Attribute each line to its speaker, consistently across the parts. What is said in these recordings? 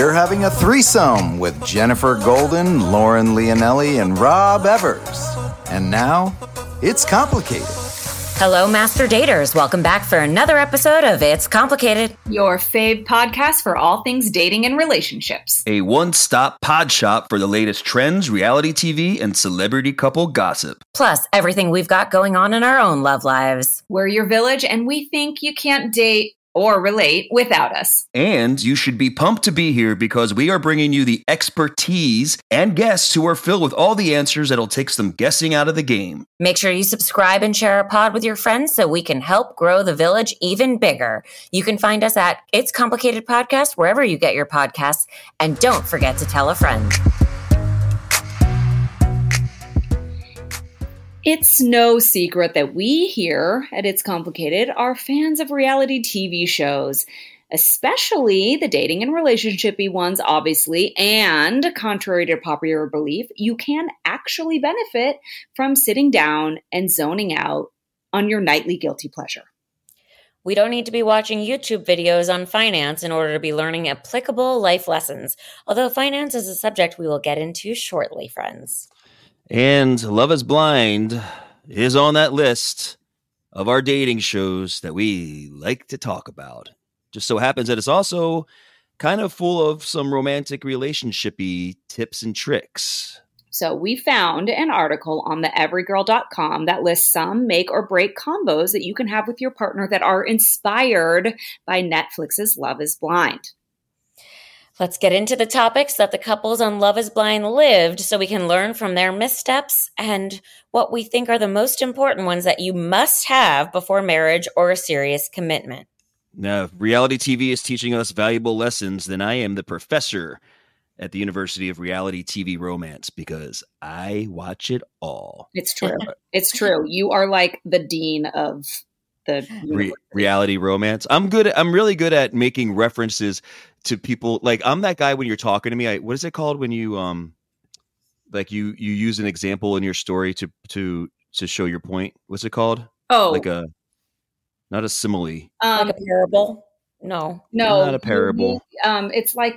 Speaker 1: you're having a threesome with Jennifer Golden, Lauren Leonelli, and Rob Evers. And now, it's complicated.
Speaker 2: Hello, Master Daters. Welcome back for another episode of It's Complicated,
Speaker 3: your fave podcast for all things dating and relationships.
Speaker 4: A one-stop pod shop for the latest trends, reality TV, and celebrity couple gossip.
Speaker 2: Plus, everything we've got going on in our own love lives.
Speaker 3: We're your village, and we think you can't date or relate without us.
Speaker 4: And you should be pumped to be here because we are bringing you the expertise and guests who are filled with all the answers that'll take some guessing out of the game.
Speaker 2: Make sure you subscribe and share our pod with your friends so we can help grow the village even bigger. You can find us at It's Complicated Podcast wherever you get your podcasts. And don't forget to tell a friend.
Speaker 3: It's no secret that we here at It's Complicated are fans of reality TV shows, especially the dating and relationshipy ones, obviously. And contrary to popular belief, you can actually benefit from sitting down and zoning out on your nightly guilty pleasure.
Speaker 2: We don't need to be watching YouTube videos on finance in order to be learning applicable life lessons, although finance is a subject we will get into shortly, friends.
Speaker 4: And Love is Blind is on that list of our dating shows that we like to talk about. Just so happens that it's also kind of full of some romantic relationshipy tips and tricks.
Speaker 3: So we found an article on the everygirl.com that lists some make or break combos that you can have with your partner that are inspired by Netflix's Love is Blind.
Speaker 2: Let's get into the topics that the couples on Love is Blind lived so we can learn from their missteps and what we think are the most important ones that you must have before marriage or a serious commitment.
Speaker 4: Now, if reality TV is teaching us valuable lessons, then I am the professor at the University of Reality TV Romance because I watch it all.
Speaker 3: It's true. It's true. You are like the dean of the
Speaker 4: reality romance. I'm really good at making references to people. Like I'm that guy when you're talking to me. What is it called when you like you use an example in your story to show your point? What's it called?
Speaker 3: Oh,
Speaker 4: like not a simile.
Speaker 2: Like a parable? No,
Speaker 4: not a parable.
Speaker 3: It's like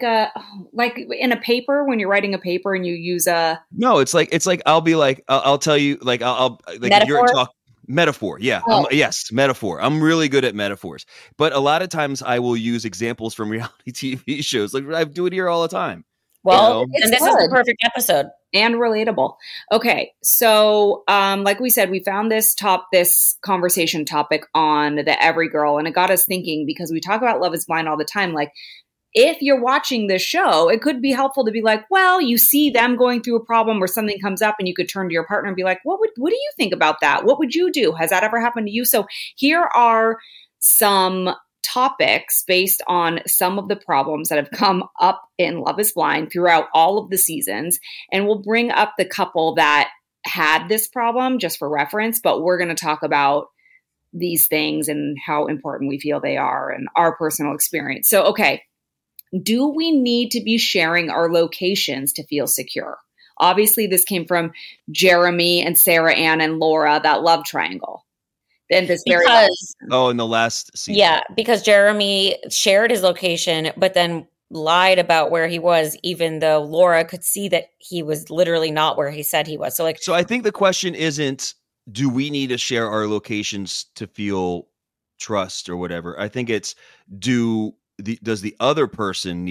Speaker 3: in a paper when you're writing a paper and you use a.
Speaker 4: No, it's like I'll be like I'll tell you like I'll like
Speaker 2: metaphor?
Speaker 4: if you're talking. Metaphor. Yeah.
Speaker 3: Oh.
Speaker 4: Yes. Metaphor. I'm really good at metaphors, but a lot of times I will use examples from reality TV shows. Like I do it here all the time.
Speaker 2: Well, and this is the perfect episode.
Speaker 3: And relatable. Okay. So, like we said, we found this conversation topic on the Every Girl, and it got us thinking because we talk about Love is Blind all the time. Like, if you're watching this show, it could be helpful to be like, well, you see them going through a problem or something comes up and you could turn to your partner and be like, what do you think about that? What would you do? Has that ever happened to you? So here are some topics based on some of the problems that have come up in Love is Blind throughout all of the seasons. And we'll bring up the couple that had this problem just for reference, but we're going to talk about these things and how important we feel they are and our personal experience. So, okay. Do we need to be sharing our locations to feel secure? Obviously, this came from Jeremy and Sarah Ann and Laura, that love triangle. Then this in
Speaker 4: the last season.
Speaker 2: Yeah, because Jeremy shared his location, but then lied about where he was, even though Laura could see that he was literally not where he said he was. So
Speaker 4: I think the question isn't, do we need to share our locations to feel trust or whatever? I think it's, does the other person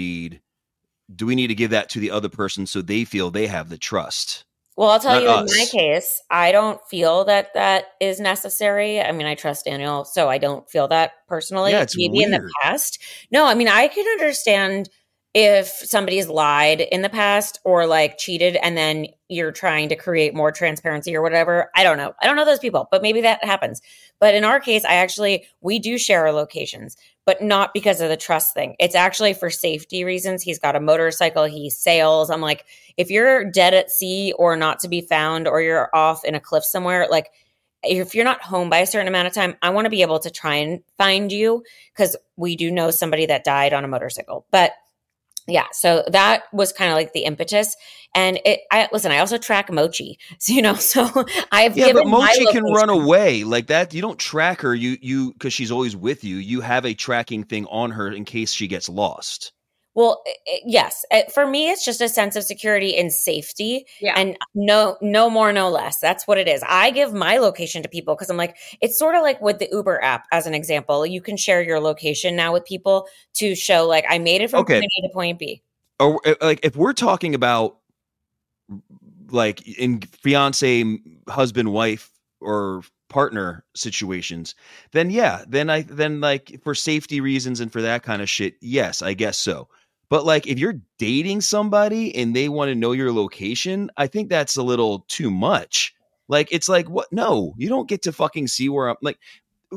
Speaker 4: do we need to give that to the other person so they feel they have the trust?
Speaker 2: Well, I'll tell you,
Speaker 4: us.
Speaker 2: In my case, I don't feel that is necessary. I mean, I trust Daniel, so I don't feel that personally.
Speaker 4: Yeah, it's
Speaker 2: maybe
Speaker 4: weird.
Speaker 2: In the past. No, I mean, I can understand if somebody's lied in the past or like cheated and then you're trying to create more transparency or whatever. I don't know. I don't know those people, but maybe that happens. But in our case, we do share our locations, but not because of the trust thing. It's actually for safety reasons. He's got a motorcycle, he sails. I'm like, if you're dead at sea or not to be found or you're off in a cliff somewhere, like if you're not home by a certain amount of time, I want to be able to try and find you because we do know somebody that died on a motorcycle. But yeah, so that was kind of like the impetus. And I also track Mochi, so I've given
Speaker 4: but Mochi
Speaker 2: my
Speaker 4: can run away like that. You don't track her, you because she's always with you. You have a tracking thing on her in case she gets lost.
Speaker 2: Well, yes. For me, it's just a sense of security and safety,
Speaker 3: Yeah.
Speaker 2: and no more, no less. That's what it is. I give my location to people because I'm like, it's sort of like with the Uber app, as an example. You can share your location now with people to show, like, I made it from point A to point B.
Speaker 4: Or like, if we're talking about like in fiance, husband, wife, or partner situations, then then like for safety reasons and for that kind of shit, yes, I guess so. But like if you're dating somebody and they want to know your location, I think that's a little too much. Like, it's like, what? No, you don't get to fucking see where I'm like.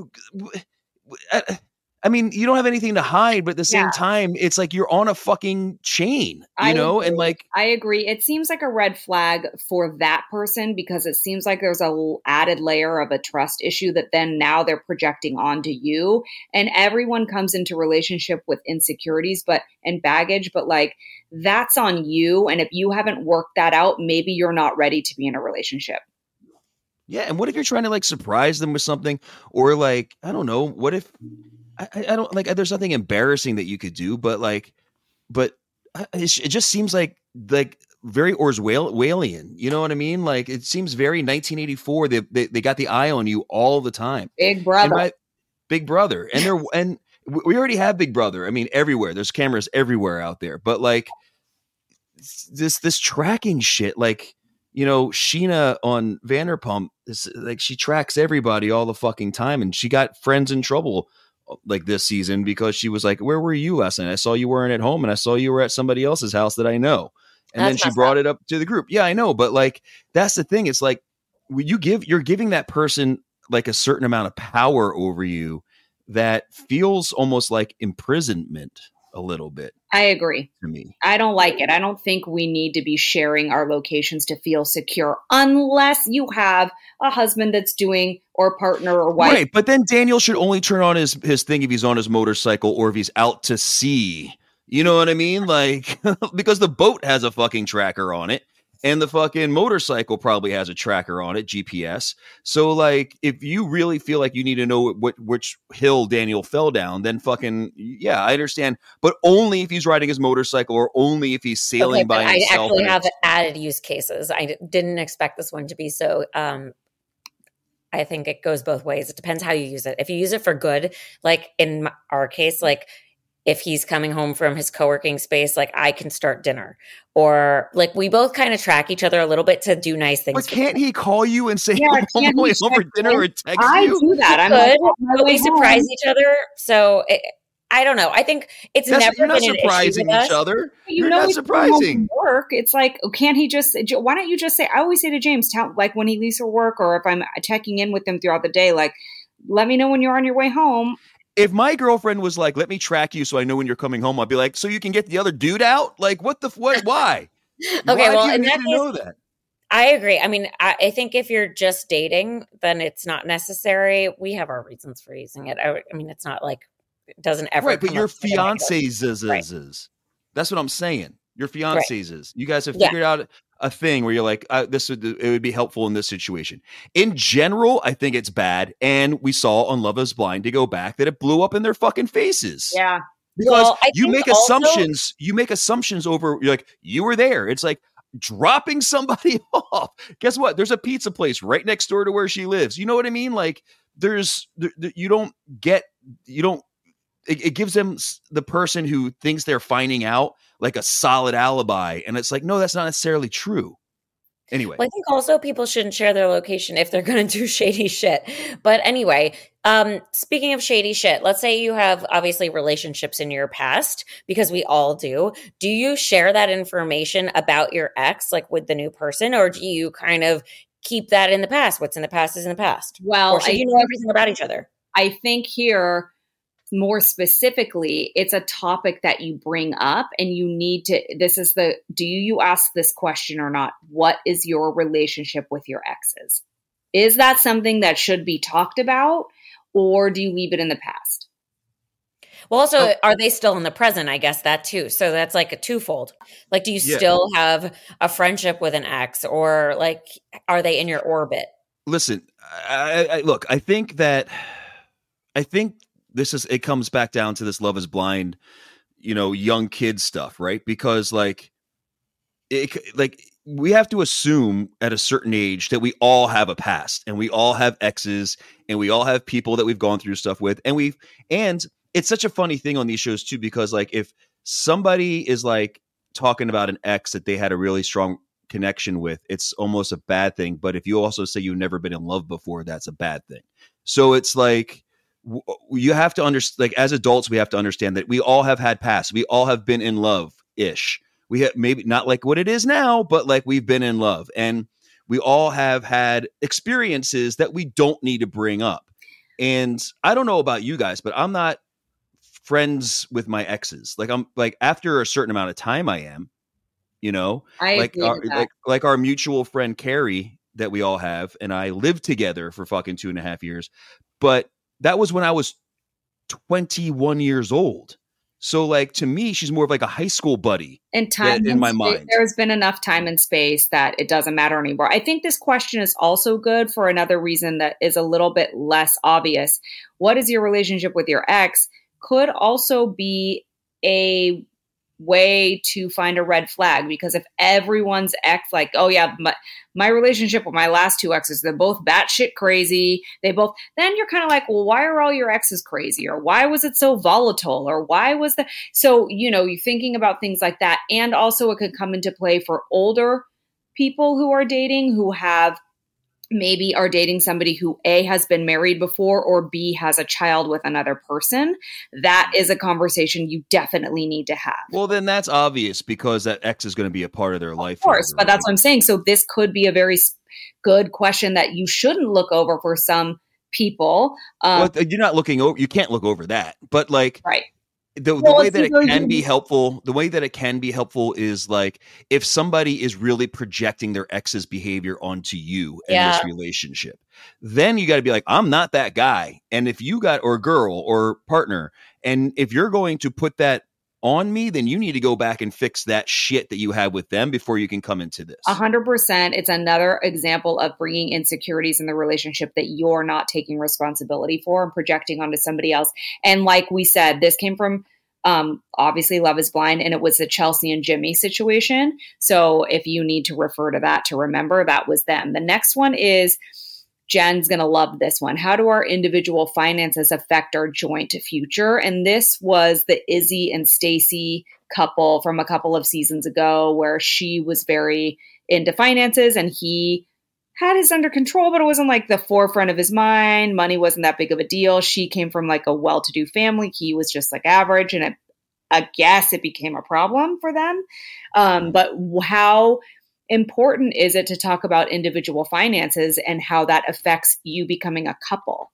Speaker 4: I mean, you don't have anything to hide, but at the same time, it's like you're on a fucking chain, you know?
Speaker 3: Agree.
Speaker 4: And like,
Speaker 3: I agree. It seems like a red flag for that person because it seems like there's a added layer of a trust issue that then now they're projecting onto you. And everyone comes into relationship with insecurities, and baggage, but like that's on you. And if you haven't worked that out, maybe you're not ready to be in a relationship.
Speaker 4: yeah. And what if you're trying to like surprise them with something, or like, I don't know, what if I don't like, there's nothing embarrassing that you could do, but it just seems like very Orwellian. You know what I mean? Like, it seems very 1984. They got the eye on you all the time.
Speaker 3: Big Brother.
Speaker 4: Big Brother. And we already have Big Brother. I mean, everywhere. There's cameras everywhere out there. But like this tracking shit, like, you know, Sheena on Vanderpump is like, she tracks everybody all the fucking time, and she got friends in trouble like this season because she was like, where were you last night? I saw you weren't at home, and I saw you were at somebody else's house that I know. And then she brought it up to the group. Yeah, I know. But like, that's the thing. It's like you're giving that person like a certain amount of power over you that feels almost like imprisonment a little bit.
Speaker 3: I agree.
Speaker 4: To me,
Speaker 3: I don't like it. I don't think we need to be sharing our locations to feel secure unless you have a husband that's doing, or a partner or wife.
Speaker 4: Right. But then Daniel should only turn on his thing if he's on his motorcycle or if he's out to sea. You know what I mean? Like, because the boat has a fucking tracker on it, and the fucking motorcycle probably has a tracker on it, GPS. So like, if you really feel like you need to know which hill Daniel fell down, then fucking, yeah, I understand. But only if he's riding his motorcycle, or only if he's sailing by himself.
Speaker 2: I actually have added use cases. I didn't expect this one to be so, I think it goes both ways. It depends how you use it. If you use it for good, like in our case, like if he's coming home from his co-working space, like I can start dinner, or like we both kind of track each other a little bit to do nice things.
Speaker 4: But can't he call you and say, I'm on my way home for dinner, or text you?
Speaker 3: I do that. I'm
Speaker 2: good, but we surprise each other. So I don't know. I think it's never
Speaker 4: you're not
Speaker 2: been
Speaker 4: surprising
Speaker 2: an issue
Speaker 4: each other.
Speaker 3: You're
Speaker 4: not surprising.
Speaker 3: Work. It's like, can't he just? Why don't you just say? I always say to James, like when he leaves for work, or if I'm checking in with him throughout the day, like, let me know when you're on your way home.
Speaker 4: If my girlfriend was like, let me track you so I know when you're coming home, I'd be like, so you can get the other dude out? Like, what? Why?
Speaker 2: Okay,
Speaker 4: why
Speaker 2: well,
Speaker 4: do you
Speaker 2: in
Speaker 4: need
Speaker 2: that
Speaker 4: to
Speaker 2: case,
Speaker 4: know that?
Speaker 2: I agree. I mean, I think if you're just dating, then it's not necessary. We have our reasons for using it. I mean, it's not like it doesn't ever.
Speaker 4: Right, but your fiance's
Speaker 2: right.
Speaker 4: That's what I'm saying. Your fiance's is. You guys have figured out a thing where you're like, it would be helpful in this situation. In general, I think it's bad. And we saw on Love is Blind, to go back, that it blew up in their fucking faces.
Speaker 3: Yeah.
Speaker 4: Because you make assumptions. You make assumptions over, you're like, you were there. It's like dropping somebody off. Guess what? There's a pizza place right next door to where she lives. You know what I mean? Like, it gives them, the person who thinks they're finding out, like a solid alibi. And it's like, no, that's not necessarily true. Anyway.
Speaker 2: Well, I think also people shouldn't share their location if they're going to do shady shit. But anyway, speaking of shady shit, let's say you have obviously relationships in your past, because we all do. Do you share that information about your ex, like with the new person, or do you kind of keep that in the past? What's in the past is in the past.
Speaker 3: Well,
Speaker 2: or should you know everything about each other?
Speaker 3: I think here, more specifically, it's a topic that you bring up, and you need to, do you ask this question or not? What is your relationship with your exes? Is that something that should be talked about, or do you leave it in the past?
Speaker 2: Well, also, are they still in the present? I guess that too. So that's like a twofold. Like, do you still have a friendship with an ex, or like, are they in your orbit?
Speaker 4: Listen, look, I think it comes back down to this Love is Blind young kid stuff, right? Because like we have to assume at a certain age that we all have a past and we all have exes and we all have people that we've gone through stuff with. And it's such a funny thing on these shows too, because like if somebody is like talking about an ex that they had a really strong connection with, it's almost a bad thing. But if you also say you've never been in love before, that's a bad thing. So it's like, you have to understand, like as adults, we have to understand that we all have had past. We all have been in love-ish. We have maybe not like what it is now, but like we've been in love, and we all have had experiences that we don't need to bring up. And I don't know about you guys, but I'm not friends with my exes. Like I'm like after a certain amount of time, I am, like our mutual friend Carrie that we all have, and I lived together for fucking 2.5 years, but that was when I was 21 years old. So like to me, she's more of like a high school buddy in my mind.
Speaker 3: There's been enough time and space that it doesn't matter anymore. I think this question is also good for another reason that is a little bit less obvious. What is your relationship with your ex? Could also be a way to find a red flag, because if everyone's ex, like, oh yeah, my relationship with my last 2 exes, they're both batshit crazy. Then you're kind of like, well, why are all your exes crazy? Or why was it so volatile? Or why was so, you're thinking about things like that. And also it could come into play for older people who are dating, who maybe are dating somebody who A, has been married before, or B, has a child with another person. That is a conversation you definitely need to have.
Speaker 4: Well, then that's obvious, because that ex is going to be a part of their life.
Speaker 3: Of course, but that's what I'm saying. So this could be a very good question that you shouldn't look over for some people.
Speaker 4: Well, you're not looking over. You can't look over that. But like,
Speaker 3: right.
Speaker 4: The way that it can be helpful, is like if somebody is really projecting their ex's behavior onto you in this relationship, then you got to be like, I'm not that guy. And if you got, or girl or partner, and if you're going to put that on me, then you need to go back and fix that shit that you had with them before you can come into this.
Speaker 3: 100%. It's another example of bringing insecurities in the relationship that you're not taking responsibility for and projecting onto somebody else. And like we said, this came from obviously Love is Blind, and it was the Chelsea and Jimmy situation. So if you need to refer to that to remember, that was them. The next one is, Jen's going to love this one. How do our individual finances affect our joint future? And this was the Izzy and Stacy couple from a couple of seasons ago, where she was very into finances and he had his under control, but it wasn't like the forefront of his mind. Money wasn't that big of a deal. She came from like a well-to-do family. He was just like average. And I guess it became a problem for them. But how important is it to talk about individual finances and how that affects you becoming a couple?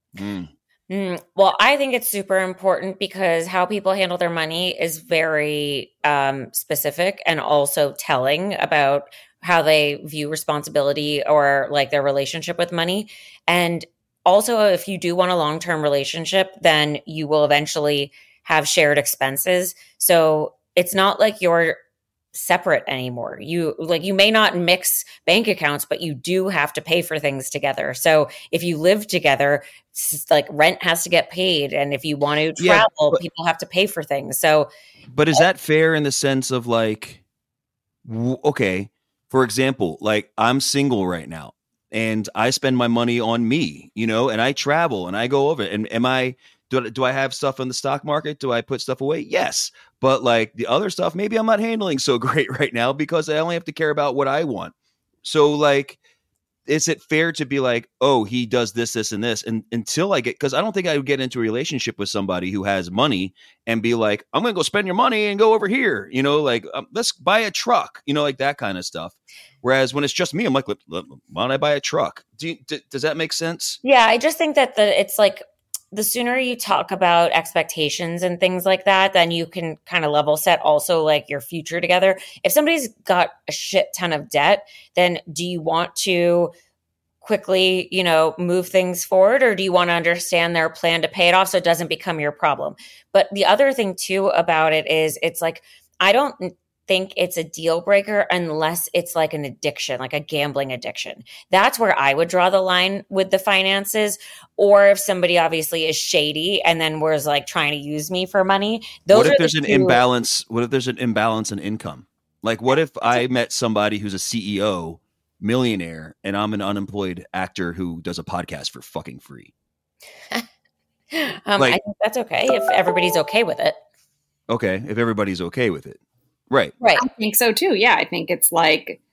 Speaker 2: Well, I think it's super important, because how people handle their money is very specific and also telling about how they view responsibility or like their relationship with money. And also, if you do want a long-term relationship, then you will eventually have shared expenses. So it's not like you're separate anymore. You may not mix bank accounts, but you do have to pay for things together. So if you live together, like rent has to get paid. And if you want to travel, people have to pay for things. So,
Speaker 4: but is that fair in the sense of like, okay, for example, like I'm single right now and I spend my money on me, and I travel and I go over it. And do I have stuff in the stock market? Do I put stuff away? Yes. But like the other stuff, maybe I'm not handling so great right now because I only have to care about what I want. So like, is it fair to be like, oh, he does this, this, and this, and until I get, because I don't think I would get into a relationship with somebody who has money and be like, I'm going to go spend your money and go over here, like let's buy a truck, like that kind of stuff. Whereas when it's just me, I'm like, why don't I buy a truck? Does that make sense?
Speaker 2: Yeah, I just think that it's like, the sooner you talk about expectations and things like that, then you can kind of level set also like your future together. If somebody's got a shit ton of debt, then do you want to quickly, move things forward, or do you want to understand their plan to pay it off so it doesn't become your problem? But the other thing too about it is, it's like, I don't think it's a deal breaker unless it's like an addiction, like a gambling addiction. That's where I would draw the line with the finances. Or if somebody obviously is shady and then was like trying to use me for money.
Speaker 4: What if there's an imbalance? What if there's an imbalance in income? Like, what if I met somebody who's a CEO, millionaire, and I'm an unemployed actor who does a podcast for fucking free?
Speaker 2: I think that's okay if everybody's okay with it.
Speaker 4: Okay, if everybody's okay with it. Right.
Speaker 3: I think so too. Yeah, I think it's like,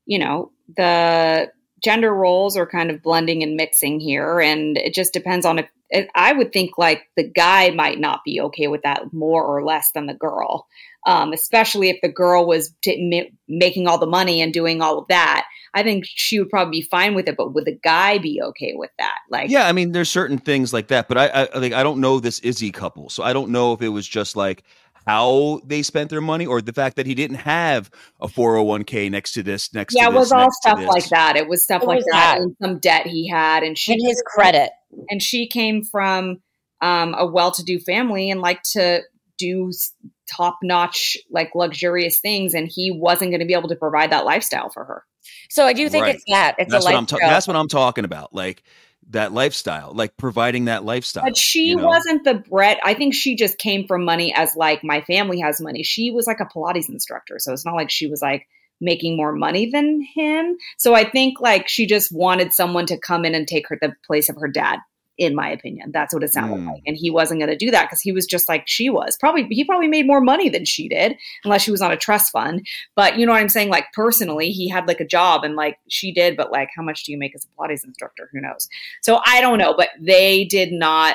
Speaker 3: the gender roles are kind of blending and mixing here, and it just depends on I would think like the guy might not be okay with that more or less than the girl, especially if the girl was making all the money and doing all of that. I think she would probably be fine with it, but would the guy be okay with that? Like,
Speaker 4: yeah, I mean, there's certain things like that, but I don't know this Izzy couple, so I don't know if it was just like how they spent their money or the fact that he didn't have a 401k next to this.
Speaker 3: It was all stuff like that. It was stuff like that and some debt he had, and
Speaker 2: his credit.
Speaker 3: And she came from a well-to-do family and liked to do top-notch, like luxurious things, and he wasn't going to be able to provide that lifestyle for her.
Speaker 2: So I do think it's that. It's
Speaker 4: that's
Speaker 2: a lifestyle.
Speaker 4: That's what I'm talking about. Like that lifestyle, like providing that lifestyle.
Speaker 3: But she wasn't the bread. I think she just came from money as like my family has money. She was like a Pilates instructor. So it's not like she was like making more money than him. So I think like she just wanted someone to come in and take the place of her dad. In my opinion, that's what it sounded like. And he wasn't going to do that because he was just like she was. He probably made more money than she did, unless she was on a trust fund. But you know what I'm saying? Like personally, he had like a job and like she did, but like how much do you make as a Pilates instructor? Who knows? So I don't know, but they did not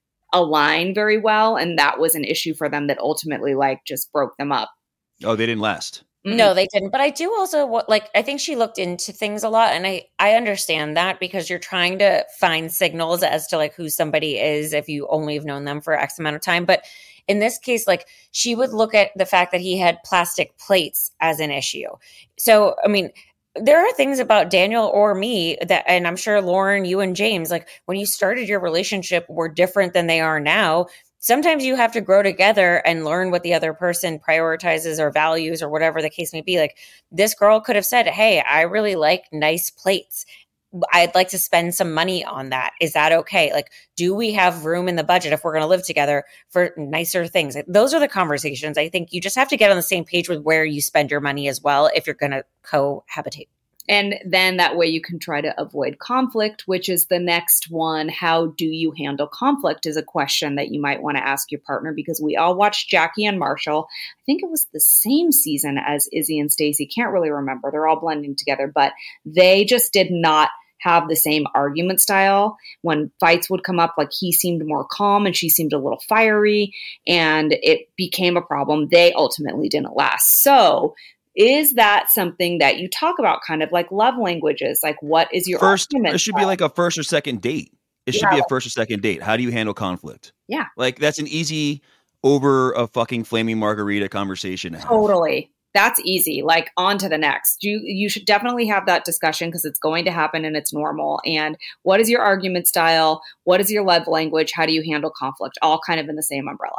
Speaker 3: align very well. And that was an issue for them that ultimately like just broke them up.
Speaker 4: Oh, they didn't last.
Speaker 2: No, they didn't. But I do also I think she looked into things a lot. And I understand that because you're trying to find signals as to like who somebody is if you only have known them for X amount of time. But in this case, like she would look at the fact that he had plastic plates as an issue. So, I mean, there are things about Daniel or me that, and I'm sure Lauren, you and James, like when you started your relationship were different than they are now. Sometimes you have to grow together and learn what the other person prioritizes or values or whatever the case may be. Like this girl could have said, hey, I really like nice plates. I'd like to spend some money on that. Is that okay? Like, do we have room in the budget if we're going to live together for nicer things? Those are the conversations. I think you just have to get on the same page with where you spend your money as well if you're going to cohabitate.
Speaker 3: And then that way you can try to avoid conflict, which is the next one. How do you handle conflict is a question that you might want to ask your partner, because we all watched Jackie and Marshall. I think it was the same season as Izzy and Stacey. Can't really remember. They're all blending together, but they just did not have the same argument style. When fights would come up, like he seemed more calm and she seemed a little fiery, and it became a problem. They ultimately didn't last. So is that something that you talk about, kind of like love languages? Like, what is your
Speaker 4: first? It should be like a first or second date. It should be a first or second date. How do you handle conflict?
Speaker 3: Yeah.
Speaker 4: Like that's an easy over a fucking flaming margarita conversation.
Speaker 3: Totally. That's easy. Like on to the next. You should definitely have that discussion because it's going to happen and it's normal. And what is your argument style? What is your love language? How do you handle conflict? All kind of in the same umbrella.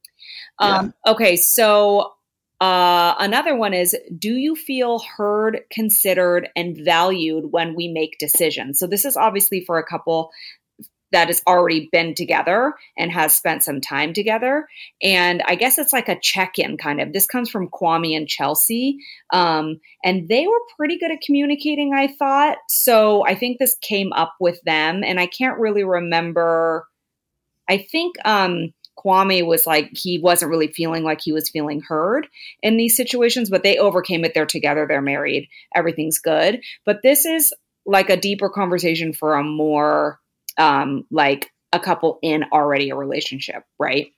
Speaker 3: Okay. So another one is, do you feel heard, considered, and valued when we make decisions? So this is obviously for a couple that has already been together and has spent some time together. And I guess it's like a check-in kind of. This comes from Kwame and Chelsea. And they were pretty good at communicating, I thought. So I think this came up with them. And I can't really remember. I think Kwame was like, he wasn't really feeling like he was feeling heard in these situations, but they overcame it. They're together. They're married. Everything's good. But this is like a deeper conversation for a more like a couple in already a relationship, right?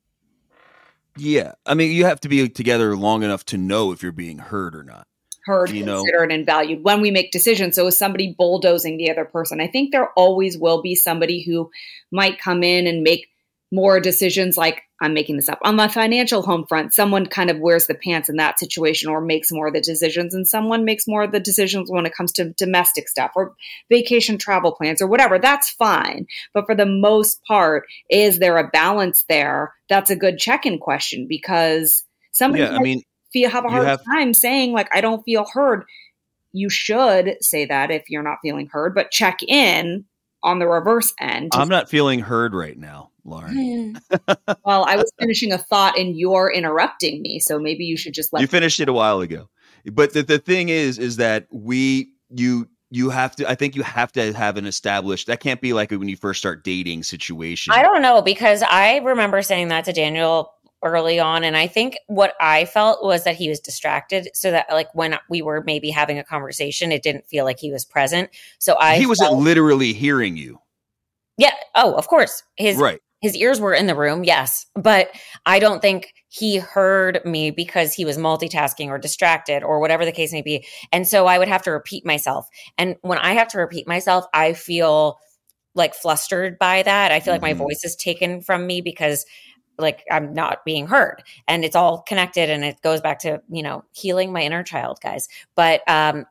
Speaker 4: Yeah. I mean, you have to be together long enough to know if you're being heard or not.
Speaker 3: Heard, considered, and valued when we make decisions. So is somebody bulldozing the other person? I think there always will be somebody who might come in and make more decisions, like I'm making this up, on the financial home front. Someone kind of wears the pants in that situation or makes more of the decisions, and someone makes more of the decisions when it comes to domestic stuff or vacation travel plans or whatever. That's fine. But for the most part, is there a balance there? That's a good check-in question, because somebody have a hard time saying like, I don't feel heard, you should say that if you're not feeling heard, but check in on the reverse end.
Speaker 4: I'm not feeling heard right now, Lauren.
Speaker 3: Well, I was finishing a thought and you're interrupting me. So maybe you should just let
Speaker 4: you finished it a while ago. But the thing is that you have to, I think you have to have an established, that can't be like when you first start dating situation.
Speaker 2: I don't know, because I remember saying that to Daniel early on. And I think what I felt was that he was distracted, so that like when we were maybe having a conversation, it didn't feel like he was present. So he
Speaker 4: wasn't literally hearing you.
Speaker 2: Yeah. Oh, of course. His ears were in the room. Yes. But I don't think he heard me because he was multitasking or distracted or whatever the case may be. And so I would have to repeat myself. And when I have to repeat myself, I feel like flustered by that. I feel like my voice is taken from me because like I'm not being heard, and it's all connected, and it goes back to, healing my inner child, guys. But I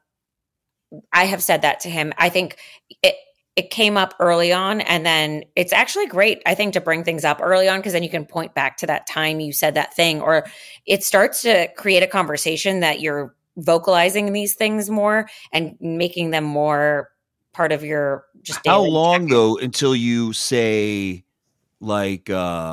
Speaker 2: have said that to him. I think it came up early on, and then it's actually great, I think, to bring things up early on, because then you can point back to that time you said that thing, or it starts to create a conversation that you're vocalizing these things more and making them more part of your just daily.
Speaker 4: How long though until you say like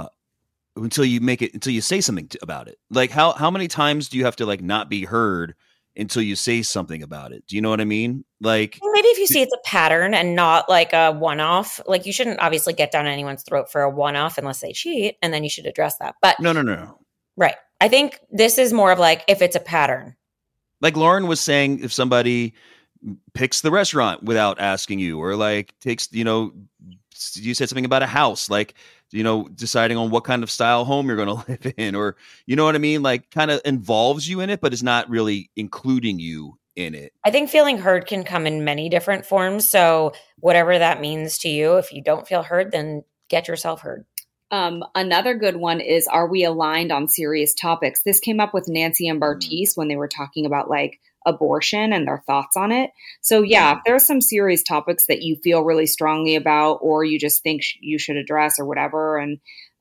Speaker 4: until you say something about it? Like how many times do you have to like not be heard until you say something about it? Do you know what I mean? Like
Speaker 2: maybe if you see it's a pattern and not like a one-off, like you shouldn't obviously get down anyone's throat for a one-off unless they cheat, and then you should address that. But
Speaker 4: no.
Speaker 2: Right. I think this is more of like if it's a pattern. Like
Speaker 4: Lauren was saying, if somebody picks the restaurant without asking you, or like takes, you said something about a house, like, deciding on what kind of style home you're going to live in, or, you know what I mean? Like kind of involves you in it, but is not really including you in it.
Speaker 2: I think feeling heard can come in many different forms. So whatever that means to you, if you don't feel heard, then get yourself heard.
Speaker 3: Another good one is, are we aligned on serious topics? This came up with Nancy and Bartise when they were talking about like abortion and their thoughts on it. So yeah, if there's some serious topics that you feel really strongly about, or you just think you should address or whatever, and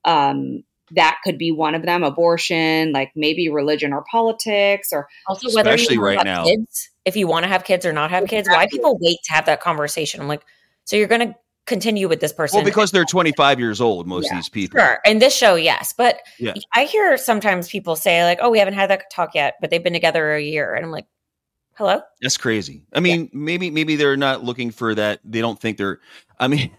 Speaker 3: that could be one of them. Abortion, like maybe religion or politics, or
Speaker 2: also whether
Speaker 4: especially
Speaker 2: you
Speaker 4: right
Speaker 2: have
Speaker 4: now,
Speaker 2: kids, if you want to have kids or not have kids. Why people wait to have that conversation? I'm like, so you're going to continue with this person?
Speaker 4: Well, because they're 25 years old, most of these people.
Speaker 2: Sure. In this show, yes. But I hear sometimes people say like, oh, we haven't had that talk yet, but they've been together a year. And I'm like, hello?
Speaker 4: That's crazy. I mean, maybe they're not looking for that. They don't think they're, I mean,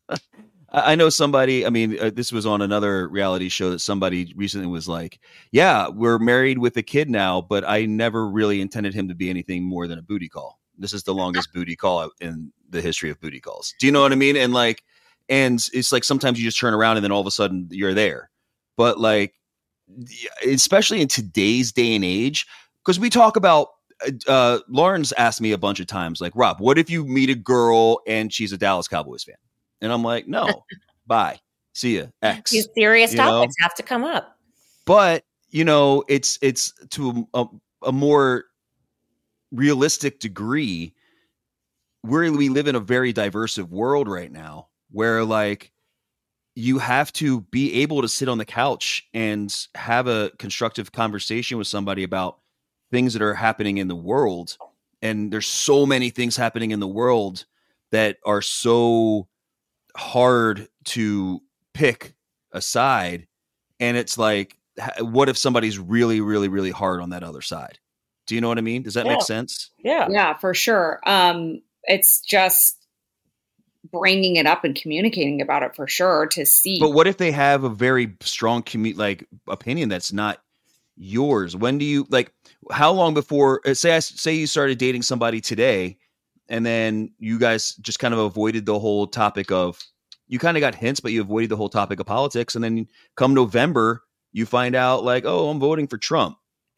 Speaker 4: I know somebody, this was on another reality show that somebody recently was like, yeah, we're married with a kid now, but I never really intended him to be anything more than a booty call. This is the longest booty call in the history of booty calls. Do you know what I mean? And it's like sometimes you just turn around and then all of a sudden you're there. But like, especially in today's day and age, because we talk about, Lauren's asked me a bunch of times, like, Rob, what if you meet a girl and she's a Dallas Cowboys fan? And I'm like, no, bye. See ya. X.
Speaker 2: These serious topics have to come up.
Speaker 4: But, it's to a more realistic degree, we live in a very diverse world right now, where like you have to be able to sit on the couch and have a constructive conversation with somebody about things that are happening in the world. And there's so many things happening in the world that are so hard to pick a side. And it's like, what if somebody's really, really, really hard on that other side? Do you know what I mean? Does that make sense?
Speaker 2: Yeah.
Speaker 3: Yeah, for sure. It's just bringing it up and communicating about it for sure to see.
Speaker 4: But what if they have a very strong opinion that's not yours? When do you how long before say you started dating somebody today, and then you guys just kind of avoided the whole topic of, you kind of got hints, but you avoided the whole topic of politics, and then come November you find out like, oh, I'm voting for Trump.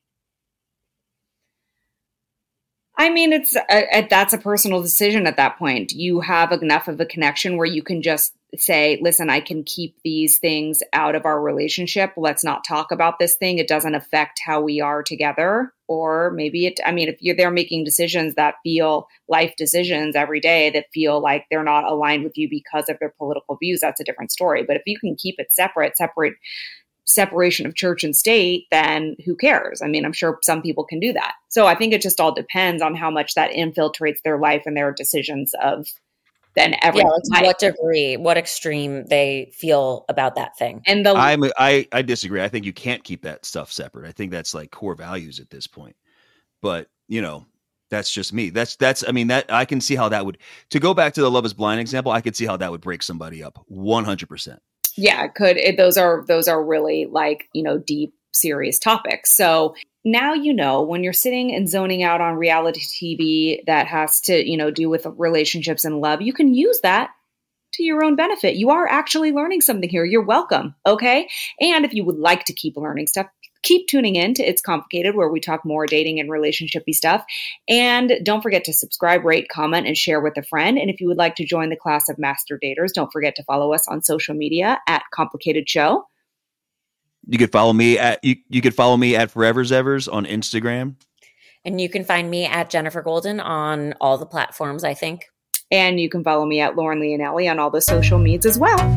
Speaker 3: I mean, that's a personal decision at that point. You have enough of a connection where you can just say, listen, I can keep these things out of our relationship. Let's not talk about this thing. It doesn't affect how we are together. Or maybe if they're making decisions that feel life decisions every day that feel like they're not aligned with you because of their political views, that's a different story. But if you can keep it separate separation of church and state, then who cares? I mean, I'm sure some people can do that. So I think it just all depends on how much that infiltrates their life and their decisions of then everything.
Speaker 2: Yeah, like what degree, what extreme they feel about that thing.
Speaker 3: And
Speaker 4: I disagree. I think you can't keep that stuff separate. I think that's like core values at this point. But, you know, that's just me. I mean, that I can see how that would, to go back to the Love is Blind example, I could see how that would break somebody up 100%.
Speaker 3: Yeah, it could. Those are really like, you know, deep, serious topics. So now, you know, when you're sitting and zoning out on reality TV that has to, you know, do with relationships and love, you can use that to your own benefit. You are actually learning something here. You're welcome. Okay. And if you would like to keep learning stuff, keep tuning in to It's Complicated, where we talk more dating and relationshipy stuff. And don't forget to subscribe, rate, comment, and share with a friend. And if you would like to join the class of master daters, don't forget to follow us on social media at Complicated Show.
Speaker 4: You could follow me at Forever's Evers on Instagram.
Speaker 2: And you can find me at Jennifer Golden on all the platforms, I think.
Speaker 3: And you can follow me at Lauren Leonelli on all the social medias as well.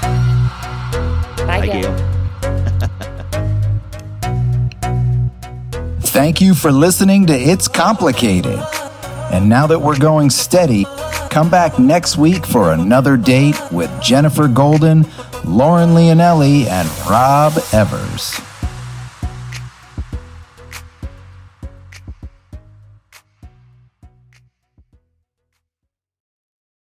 Speaker 2: Bye, Gail.
Speaker 1: Thank you for listening to It's Complicated. And now that we're going steady, come back next week for another date with Jennifer Golden, Lauren Leonelli, and Rob Evers.